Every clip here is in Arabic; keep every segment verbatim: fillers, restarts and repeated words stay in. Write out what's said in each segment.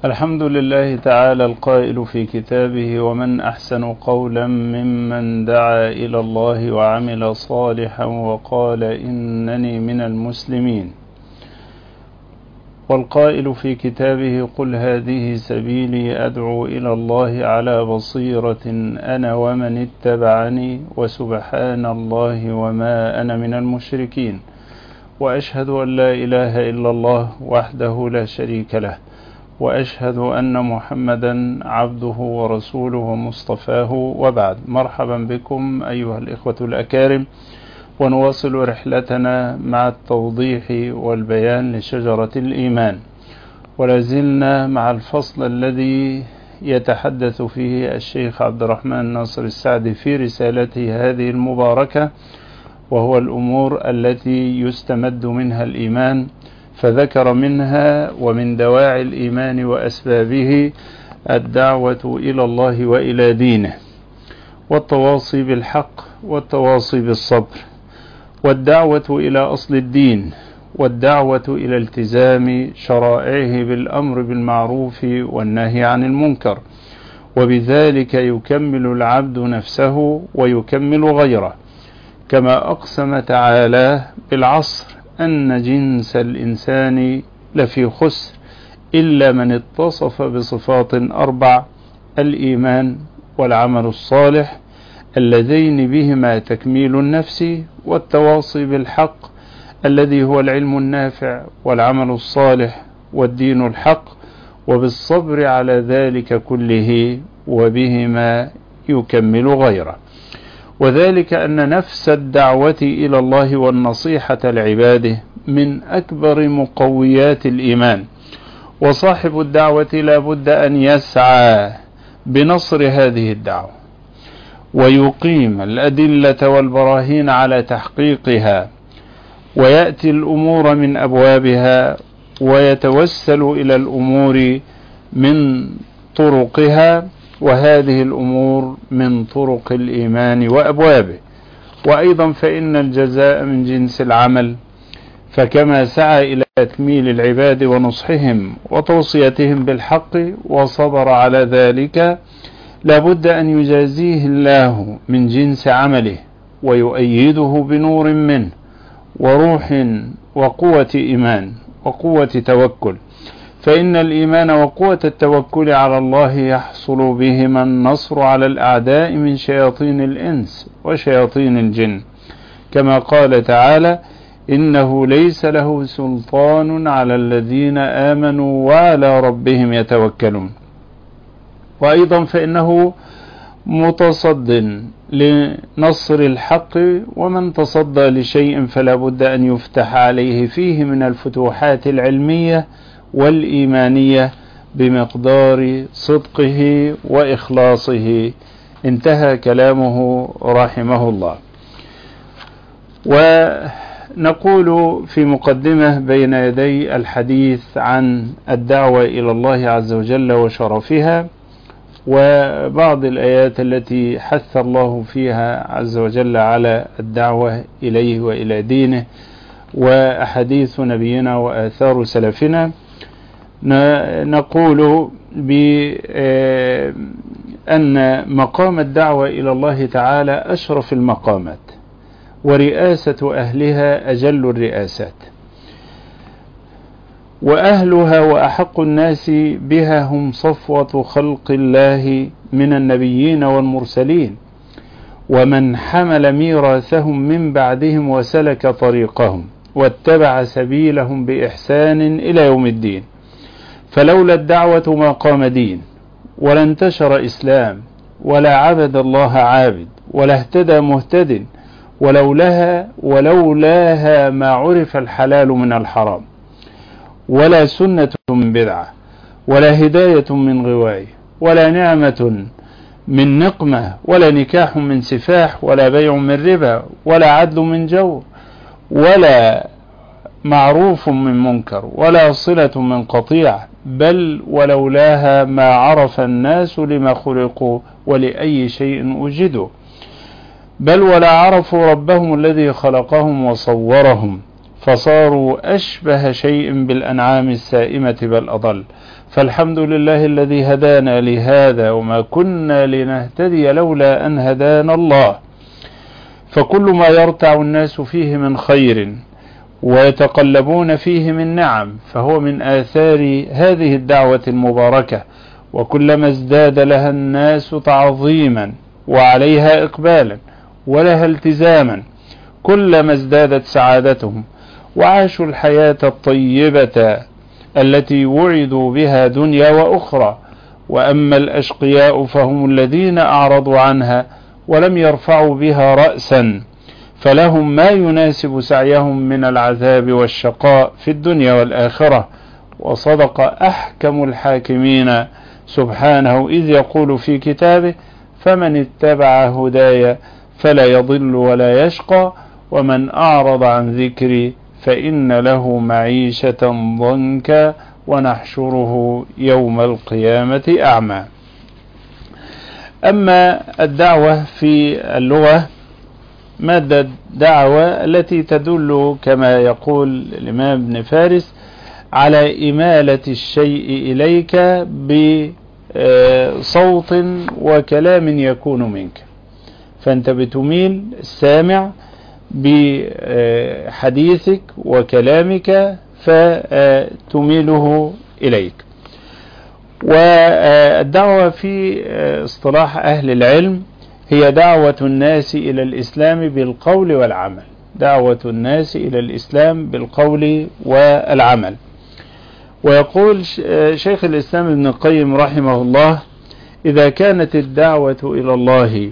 الحمد لله تعالى القائل في كتابه: ومن أحسن قولا ممن دعا إلى الله وعمل صالحا وقال إنني من المسلمين. والقائل في كتابه: قل هذه سبيلي أدعو إلى الله على بصيرة أنا ومن اتبعني وسبحان الله وما أنا من المشركين. وأشهد أن لا إله إلا الله وحده لا شريك له، وأشهد أن محمدا عبده ورسوله ومصطفاه، وبعد. مرحبا بكم أيها الإخوة الأكارم، ونواصل رحلتنا مع التوضيح والبيان لشجرة الإيمان، ولازلنا مع الفصل الذي يتحدث فيه الشيخ عبد الرحمن ناصر السعدي في رسالته هذه المباركة، وهو الأمور التي يستمد منها الإيمان. فذكر منها ومن دواعي الإيمان وأسبابه الدعوة إلى الله وإلى دينه، والتواصي بالحق والتواصي بالصبر، والدعوة إلى أصل الدين، والدعوة إلى التزام شرائعه بالأمر بالمعروف والنهي عن المنكر، وبذلك يكمل العبد نفسه ويكمل غيره، كما أقسم تعالى بالعصر أن جنس الإنسان لفي خسر إلا من اتصف بصفات أربع: الإيمان والعمل الصالح، اللذين بهما تكميل النفس، والتواصي بالحق الذي هو العلم النافع والعمل الصالح والدين الحق، وبالصبر على ذلك كله، وبهما يكمل غيره. وذلك أن نفس الدعوة إلى الله والنصيحة لعباده من أكبر مقويات الإيمان، وصاحب الدعوة لا بد أن يسعى بنصر هذه الدعوة، ويقيم الأدلة والبراهين على تحقيقها، ويأتي الأمور من أبوابها، ويتوسل إلى الأمور من طرقها، وهذه الأمور من طرق الإيمان وأبوابه. وأيضا فإن الجزاء من جنس العمل، فكما سعى إلى تكميل العباد ونصحهم وتوصيتهم بالحق وصبر على ذلك، لابد أن يجازيه الله من جنس عمله، ويؤيده بنور منه وروح وقوة إيمان وقوة توكل. فإن الإيمان وقوة التوكل على الله يحصل بهما النصر على الأعداء من شياطين الإنس وشياطين الجن، كما قال تعالى: إنه ليس له سلطان على الذين آمنوا وعلى ربهم يتوكلون. وأيضا فإنه متصد لنصر الحق، ومن تصدى لشيء فلا بد أن يفتح عليه فيه من الفتوحات العلمية والإيمانية بمقدار صدقه وإخلاصه. انتهى كلامه رحمه الله. ونقول في مقدمة بين يدي الحديث عن الدعوة إلى الله عز وجل وشرفها، وبعض الآيات التي حث الله فيها عز وجل على الدعوة إليه وإلى دينه، وأحاديث نبينا وآثار سلفنا. نقول بأن مقام الدعوة إلى الله تعالى أشرف المقامات، ورئاسة أهلها أجل الرئاسات، وأهلها وأحق الناس بها هم صفوة خلق الله من النبيين والمرسلين، ومن حمل ميراثهم من بعدهم وسلك طريقهم واتبع سبيلهم بإحسان إلى يوم الدين. فلولا الدعوة ما قام دين، ولا انتشر إسلام، ولا عبد الله عابد، ولا اهتدى مهتد، ولولاها ولولاها ما عرف الحلال من الحرام، ولا سنة من بدعة، ولا هداية من غواية، ولا نعمة من نقمة، ولا نكاح من سفاح، ولا بيع من ربا، ولا عدل من جور، ولا معروف من منكر، ولا صلة من قطيع، بل ولولاها ما عرف الناس لما خلقوا ولأي شيء وجدوا، بل ولا عرفوا ربهم الذي خلقهم وصورهم، فصاروا أشبه شيء بالأنعام السائمة بل أضل. فالحمد لله الذي هدانا لهذا وما كنا لنهتدي لولا أن هدانا الله. فكل ما يرتع الناس فيه من خير ويتقلبون فيه من نعم فهو من آثار هذه الدعوة المباركة، وكلما ازداد لها الناس تعظيما وعليها إقبالا ولها التزاما كلما ازدادت سعادتهم وعاشوا الحياة الطيبة التي وعدوا بها دنيا وأخرى. وأما الأشقياء فهم الذين أعرضوا عنها ولم يرفعوا بها رأسا، فلهم ما يناسب سعيهم من العذاب والشقاء في الدنيا والآخرة. وصدق أحكم الحاكمين سبحانه إذ يقول في كتابه: فمن اتبع هدايا فلا يضل ولا يشقى ومن أعرض عن ذكري فإن له معيشة ضنكا ونحشره يوم القيامة أعمى. أما الدعوة في اللغة مادة دعوة التي تدل كما يقول الإمام ابن فارس على إمالة الشيء إليك بصوت وكلام يكون منك، فأنت بتميل السامع بحديثك وكلامك فتميله إليك. والدعوة في اصطلاح أهل العلم هي دعوة الناس إلى الإسلام بالقول والعمل، دعوة الناس إلى الإسلام بالقول والعمل. ويقول شيخ الإسلام ابن القيم رحمه الله: إذا كانت الدعوة إلى الله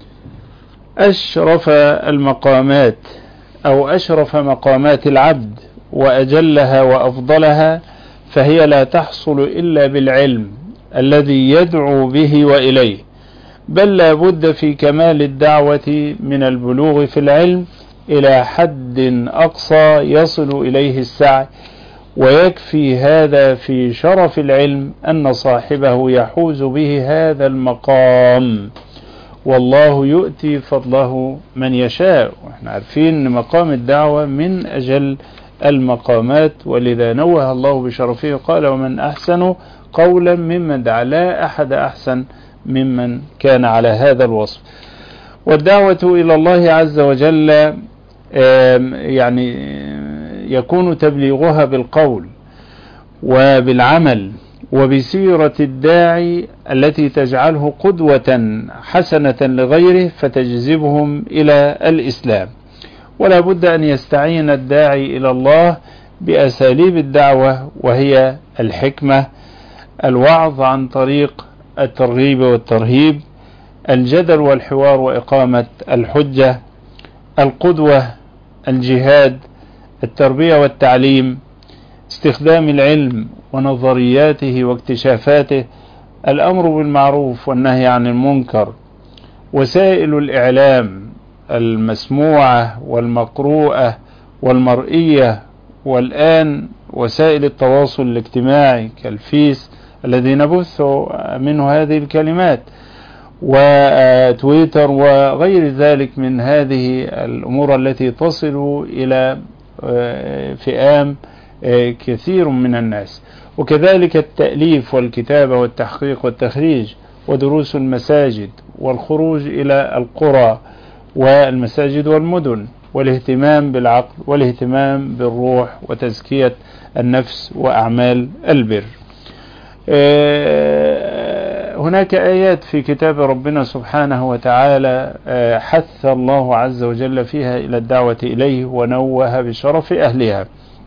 أشرف المقامات أو أشرف مقامات العبد وأجلها وأفضلها، فهي لا تحصل إلا بالعلم الذي يدعو به وإليه، بل لا بد في كمال الدعوة من البلوغ في العلم إلى حد أقصى يصل إليه السعي. ويكفي هذا في شرف العلم أن صاحبه يحوز به هذا المقام، والله يؤتي فضله من يشاء. وإحنا عارفين أن مقام الدعوة من أجل المقامات، ولذا نوه الله بشرفه قال: ومن أحسن قولا ممن دعا. لا أحد أحسن ممن كان على هذا الوصف. والدعوة إلى الله عز وجل يعني يكون تبليغها بالقول وبالعمل وبسيرة الداعي التي تجعله قدوة حسنة لغيره فتجذبهم إلى الإسلام. ولا بد أن يستعين الداعي إلى الله بأساليب الدعوة، وهي الحكمة، الوعظ عن طريق الترغيب والترهيب، الجدل والحوار وإقامة الحجة، القدوة، الجهاد، التربية والتعليم، استخدام العلم ونظرياته واكتشافاته، الأمر بالمعروف والنهي عن المنكر، وسائل الإعلام المسموعة والمقروءة والمرئية، والآن وسائل التواصل الاجتماعي كالفيس الذي نبث منه هذه الكلمات، وتويتر وغير ذلك من هذه الأمور التي تصل إلى فئام كثير من الناس. وكذلك التأليف والكتابة والتحقيق والتخريج، ودروس المساجد، والخروج إلى القرى والمساجد والمدن، والاهتمام بالعقل والاهتمام بالروح وتزكية النفس وأعمال البر. هناك آيات في كتاب ربنا سبحانه وتعالى حث الله عز وجل فيها إلى الدعوة إليه ونوه بشرف أهلها.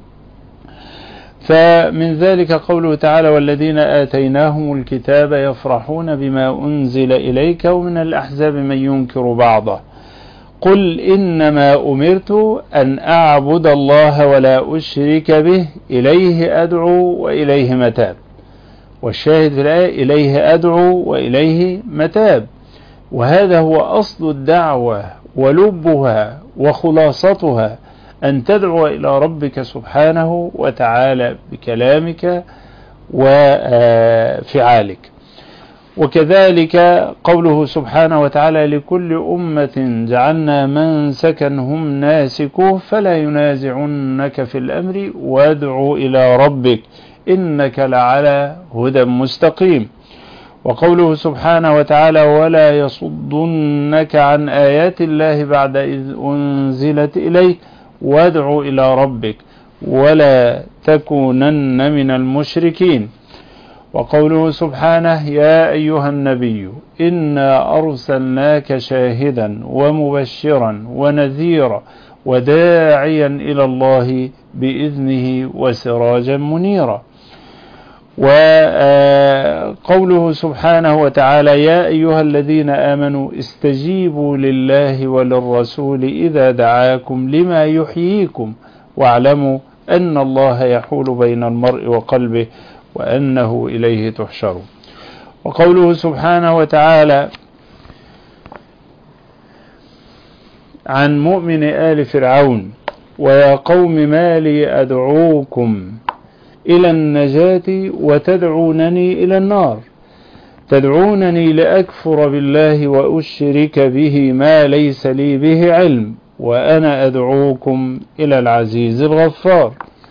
فمن ذلك قوله تعالى: والذين آتيناهم الكتاب يفرحون بما أنزل إليك ومن الأحزاب من ينكر بعضه قل إنما أمرت أن أعبد الله ولا أشرك به إليه أدعو وإليه متاب. والشاهد في الآية: إليه أدعو وإليه متاب. وهذا هو أصل الدعوة ولبها وخلاصتها، أن تدعو إلى ربك سبحانه وتعالى بكلامك وفعالك. وكذلك قوله سبحانه وتعالى لكل أمة جعلنا منسكا هم ناسكوه فلا ينازعنك في الأمر وادع إلى ربك إنك لعلى هدى مستقيم. وقوله سبحانه وتعالى ولا يصدنك عن آيات الله بعد إذ أنزلت إليك وادع إلى ربك ولا تكونن من المشركين. وقوله سبحانه يا أيها النبي إنا أرسلناك شاهدا ومبشرا ونذيرا وداعيا إلى الله بإذنه وسراجا منيرا. وقوله سبحانه وتعالى يا أيها الذين آمنوا استجيبوا لله وللرسول إذا دعاكم لما يحييكم واعلموا أن الله يحول بين المرء وقلبه وأنه إليه تحشر. وقوله سبحانه وتعالى عن مؤمن آل فرعون ويا قوم ما لي أدعوكم إلى النجاة وتدعونني إلى النار تدعونني لأكفر بالله وأشرك به ما ليس لي به علم وأنا أدعوكم إلى العزيز الغفار.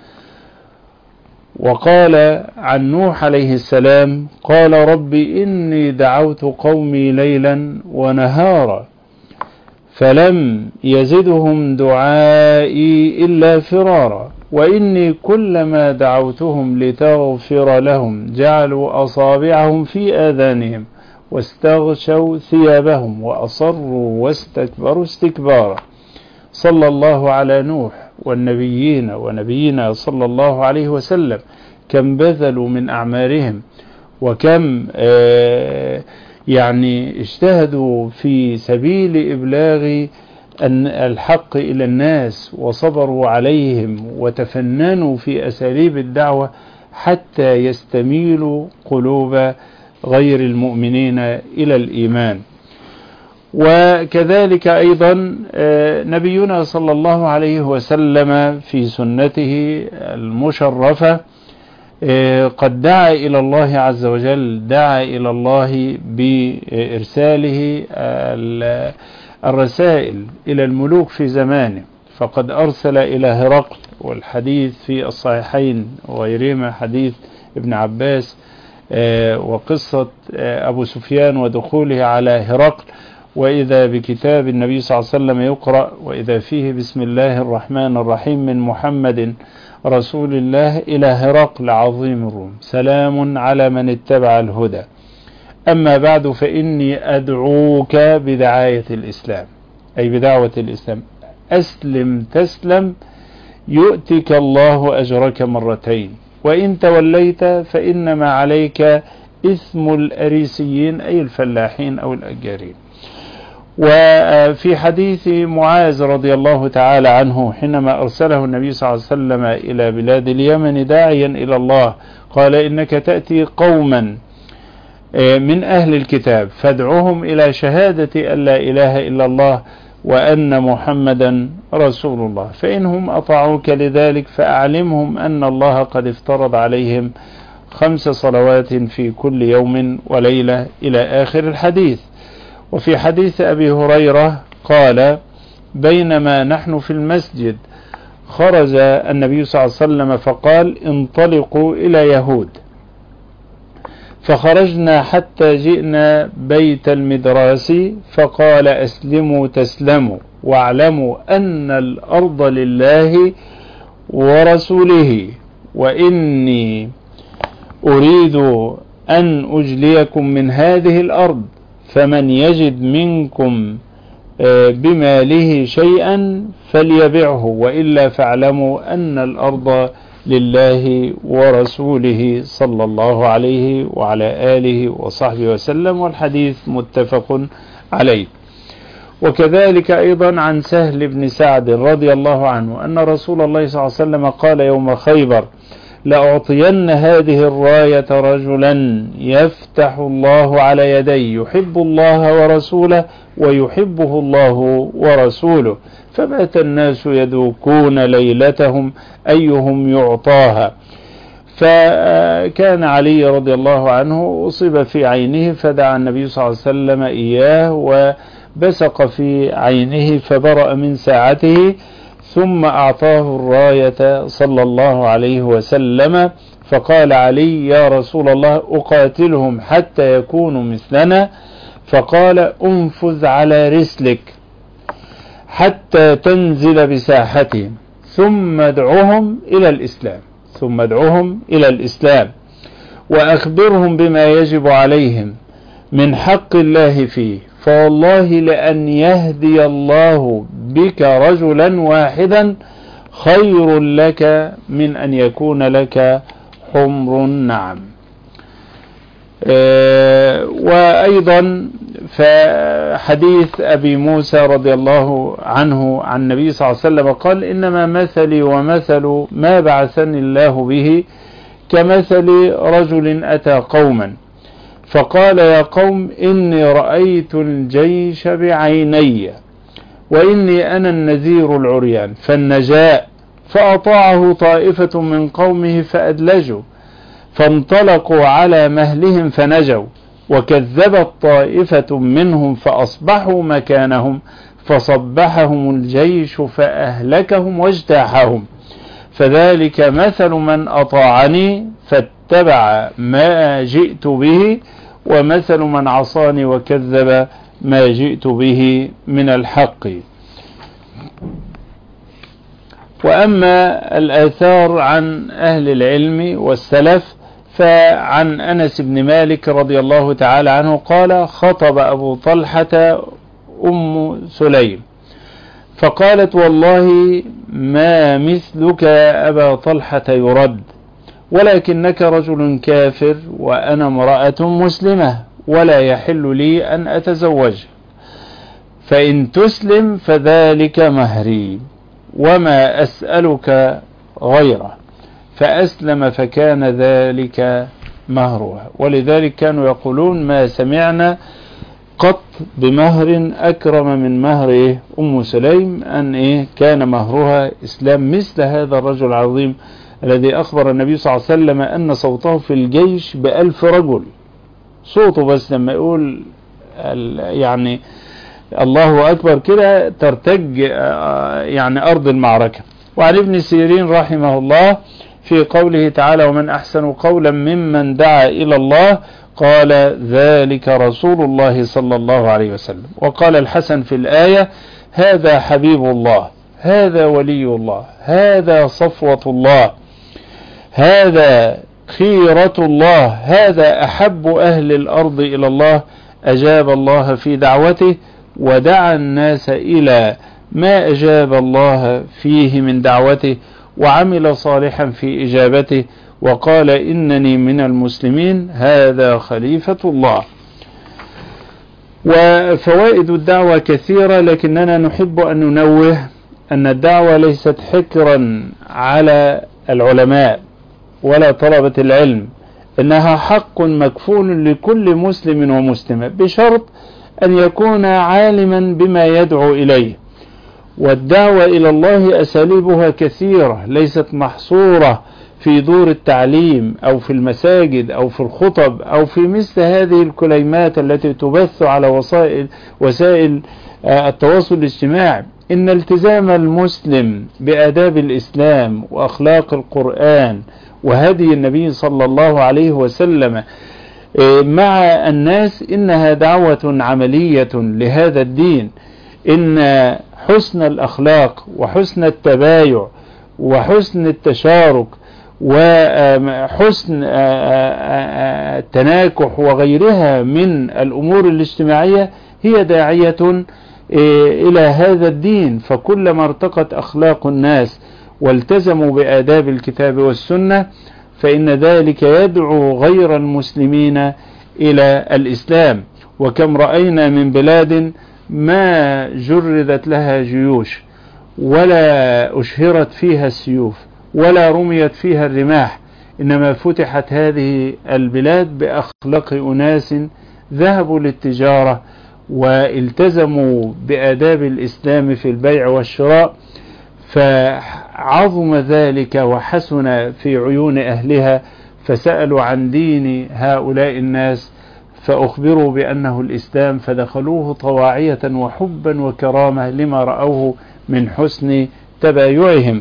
وقال عن نوح عليه السلام قال رب إني دعوت قومي ليلا ونهارا فلم يزدهم دعائي إلا فرارا وإني كلما دعوتهم لتغفر لهم جعلوا أصابعهم في آذانهم واستغشوا ثيابهم وأصروا واستكبروا استكبارا. صلى الله على نوح والنبيين ونبينا صلى الله عليه وسلم كم بذلوا من أعمارهم وكم آه يعني اجتهدوا في سبيل إبلاغ الحق إلى الناس وصبروا عليهم وتفننوا في أساليب الدعوة حتى يستميلوا قلوب غير المؤمنين إلى الإيمان. وكذلك أيضا نبينا صلى الله عليه وسلم في سنته المشرفة قد دعا إلى الله عز وجل دعا إلى الله بإرساله الرسائل إلى الملوك في زمانه فقد أرسل إلى هرقل والحديث في الصحيحين وغيرهما حديث ابن عباس وقصة أبو سفيان ودخوله على هرقل وإذا بكتاب النبي صلى الله عليه وسلم يقرأ وإذا فيه بسم الله الرحمن الرحيم من محمد رسول الله إلى هرقل عظيم الروم سلام على من اتبع الهدى أما بعد فإني أدعوك بدعاية الإسلام أي بدعوة الإسلام أسلم تسلم يؤتك الله أجرك مرتين وإن توليت فإنما عليك إثم الأريسيين أي الفلاحين أو الأجارين. وفي حديث معاذ رضي الله تعالى عنه حينما أرسله النبي صلى الله عليه وسلم إلى بلاد اليمن داعيا إلى الله قال إنك تأتي قوما من أهل الكتاب فادعوهم إلى شهادة أن لا إله إلا الله وأن محمدا رسول الله فإنهم أطاعوك لذلك فأعلمهم أن الله قد افترض عليهم خمس صلوات في كل يوم وليلة إلى آخر الحديث. وفي حديث أبي هريرة قال بينما نحن في المسجد خرج النبي صلى الله عليه وسلم فقال انطلقوا إلى يهود فخرجنا حتى جئنا بيت المدراس فقال أسلموا تسلموا واعلموا أن الأرض لله ورسوله وإني أريد أن أجليكم من هذه الأرض فمن يجد منكم بماله شيئا فليبعه وإلا فاعلموا أن الأرض لله ورسوله صلى الله عليه وعلى آله وصحبه وسلم والحديث متفق عليه. وكذلك أيضا عن سهل بن سعد رضي الله عنه أن رسول الله صلى الله عليه وسلم قال يوم خيبر لأعطين هذه الراية رجلا يفتح الله على يديه يحب الله ورسوله ويحبه الله ورسوله فبات الناس يدوكون ليلتهم أيهم يعطاها فكان علي رضي الله عنه أصيب في عينه، فدعا النبي صلى الله عليه وسلم إياه وبسق في عينه فبرأ من ساعته، ثم أعطاه الراية صلى الله عليه وسلم، فقال علي: يا رسول الله أقاتلهم حتى يكونوا مثلنا؟ فقال: انفذ على رسلك حتى تنزل بساحتهم، ثم ادعوهم إلى الإسلام ثم ادعوهم إلى الإسلام وأخبرهم بما يجب عليهم من حق الله فيه، فوالله لأن يهدي الله بك رجلا واحدا خير لك من أن يكون لك حمر النعم. أه وأيضا فحديث أبي موسى رضي الله عنه عن النبي صلى الله عليه وسلم قال: إنما مثلي ومثل ما بعثني الله به كمثل رجل أتى قوما فقال: يا قوم إني رأيت الجيش بعيني وإني أنا النذير العريان، فالنجاء فأطاعه طائفة من قومه فأدلجوا، فانطلقوا على مهلهم فنجوا، وكذبت طائفة منهم فأصبحوا مكانهم فصبحهم الجيش فأهلكهم واجتاحهم. فذلك مثل من أطاعني فاتبع ما جئت به، ومثل من عصاني وكذب ما جئت به من الحق. وأما الآثار عن أهل العلم والسلف، فعن أنس بن مالك رضي الله تعالى عنه قال: خطب أبو طلحة أم سليم فقالت: والله ما مثلك يا أبا طلحة يرد، ولكنك رجل كافر وأنا امرأة مسلمة ولا يحل لي أن أتزوج، فإن تسلم فذلك مهري وما أسألك غيره. فأسلم فكان ذلك مهرها. ولذلك كانوا يقولون: ما سمعنا قط بمهر أكرم من مهر أم سليم، أن إيه كان مهرها إسلام مثل هذا الرجل العظيم الذي أخبر النبي صلى الله عليه وسلم أن صوته في الجيش بألف رجل. صوته بس لما يقول يعني الله أكبر كده ترتج يعني أرض المعركة. وعن ابن سيرين رحمه الله في قوله تعالى: ومن أحسن قولا ممن دعا إلى الله قال ذلك رسول الله صلى الله عليه وسلم. وقال الحسن في الآية: هذا حبيب الله، هذا ولي الله، هذا صفوة الله، هذا خيرة الله، هذا أحب أهل الأرض إلى الله، أجاب الله في دعوته ودعا الناس إلى ما أجاب الله فيه من دعوته، وعمل صالحا في إجابته، وقال: إنني من المسلمين، هذا خليفة الله. وفوائد الدعوة كثيرة، لكننا نحب أن ننوه أن الدعوة ليست حكرا على العلماء ولا طلبة العلم، إنها حق مكفول لكل مسلم ومسلمة، بشرط أن يكون عالما بما يدعو إليه. والدعوة إلى الله أساليبها كثيرة، ليست محصورة في دور التعليم أو في المساجد أو في الخطب أو في مثل هذه الكلمات التي تبث على وسائل وسائل التواصل الاجتماعي. إن التزام المسلم بآداب الإسلام وأخلاق القرآن وهدي النبي صلى الله عليه وسلم مع الناس إنها دعوة عملية لهذا الدين. إن حسن الأخلاق وحسن التبايع وحسن التشارك وحسن التناكح وغيرها من الأمور الاجتماعية هي داعية إلى هذا الدين. فكلما ارتقت أخلاق الناس والتزموا بآداب الكتاب والسنة فإن ذلك يدعو غير المسلمين إلى الإسلام. وكم رأينا من بلاد ما جردت لها جيوش ولا أشهرت فيها السيوف ولا رميت فيها الرماح، إنما فتحت هذه البلاد بأخلاق أناس ذهبوا للتجارة والتزموا بآداب الإسلام في البيع والشراء، فعظم ذلك وحسن في عيون أهلها، فسألوا عن دين هؤلاء الناس فأخبروا بأنه الإسلام، فدخلوه طواعية وحبا وكرامة لما رأوه من حسن تبايعهم.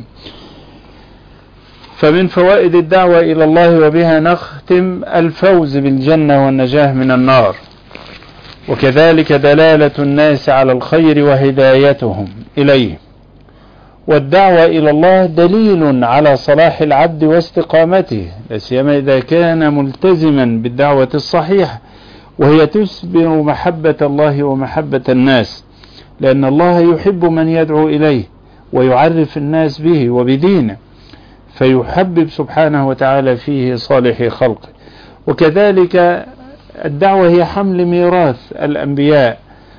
فمن فوائد الدعوة إلى الله وبها نختم الفوز بالجنة والنجاة من النار، وكذلك دلالة الناس على الخير وهدايتهم إليه. والدعوة إلى الله دليل على صلاح العبد واستقامته، لا سيما إذا كان ملتزما بالدعوة الصحيحة، وهي تثمر محبة الله ومحبة الناس، لأن الله يحب من يدعو إليه ويعرف الناس به وبدينه، فيحبب سبحانه وتعالى فيه صالح خلقه. وكذلك الدعوة هي حمل ميراث الأنبياء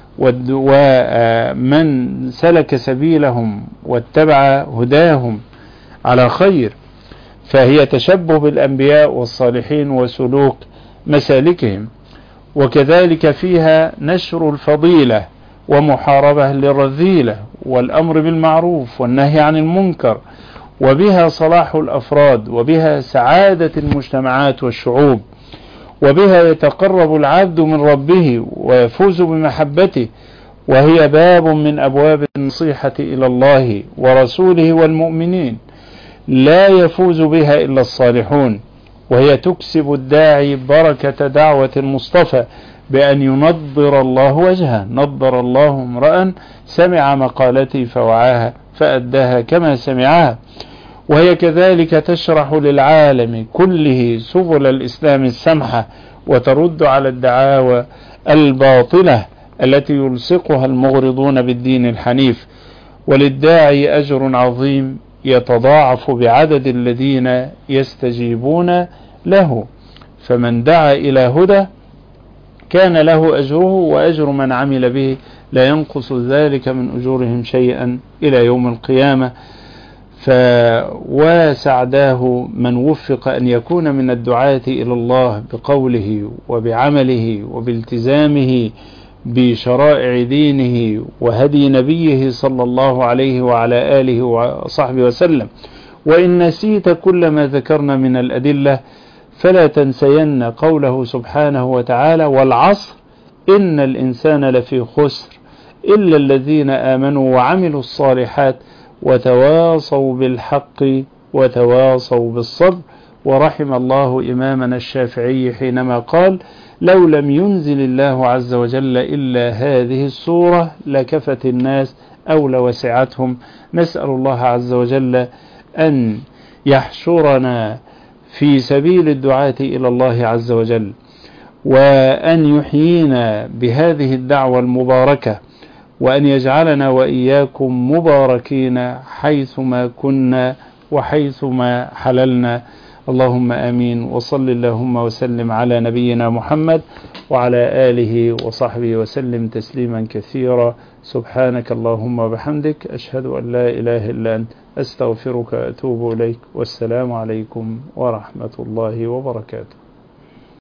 ومن سلك سبيلهم واتبع هداهم على خير، فهي تشبه بالأنبياء والصالحين وسلوك مسالكهم. وكذلك فيها نشر الفضيلة ومحاربة للرذيلة والأمر بالمعروف والنهي عن المنكر، وبها صلاح الأفراد، وبها سعادة المجتمعات والشعوب، وبها يتقرب العبد من ربه ويفوز بمحبته، وهي باب من أبواب النصيحة إلى الله ورسوله والمؤمنين، لا يفوز بها إلا الصالحون. وهي تكسب الداعي بركة دعوة المصطفى بأن ينضر الله وجهه. نضر الله امرأ سمع مقالتي فوعاها فأداها كما سمعها. وهي كذلك تشرح للعالم كله سبل الإسلام السمحة، وترد على الدعاوى الباطلة التي يلصقها المغرضون بالدين الحنيف. وللداعي أجر عظيم يتضاعف بعدد الذين يستجيبون له، فمن دعا إلى هدى كان له أجره وأجر من عمل به، لا ينقص ذلك من أجورهم شيئا إلى يوم القيامة. فواسعداه من وفق أن يكون من الدعاة إلى الله بقوله وبعمله وبالتزامه بشرائع دينه وهدي نبيه صلى الله عليه وعلى آله وصحبه وسلم. وإن نسيت كل ما ذكرنا من الأدلة فلا تنسين قوله سبحانه وتعالى: والعصر إن الإنسان لفي خسر إلا الذين آمنوا وعملوا الصالحات وتواصوا بالحق وتواصوا بالصبر. ورحم الله إمامنا الشافعي حينما قال: لو لم ينزل الله عز وجل إلا هذه السورة لكفت الناس أو لوسعتهم. نسأل الله عز وجل أن يحشرنا في سبيل الدعاة إلى الله عز وجل، وأن يحيينا بهذه الدعوة المباركة، وأن يجعلنا وإياكم مباركين حيثما كنا وحيثما حللنا. اللهم آمين. وصل اللهم وسلم على نبينا محمد وعلى آله وصحبه وسلم تسليما كثيرا. سبحانك اللهم وبحمدك، أشهد أن لا إله إلا أنت، أستغفرك وأتوب إليك. والسلام عليكم ورحمة الله وبركاته.